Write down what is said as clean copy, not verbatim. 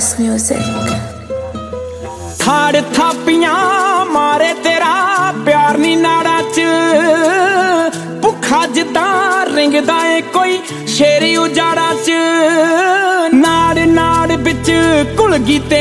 Artist Music। ਖਾੜ ਥਾਪੀਆਂ ਮਾਰੇ ਤੇਰਾ ਪਿਆਰ ਨੀ ਨਾੜਾਂ ਚ, ਭੁੱਖਾ ਜਿੱਦਾਂ ਰਿੰਗਦਾ ਏ ਕੋਈ ਸ਼ੇਰੀ ਉਜਾੜਾਂ ਚ। ਨਾੜ ਨਾੜ ਵਿੱਚ ਘੁਲ ਗਈ ਤੇ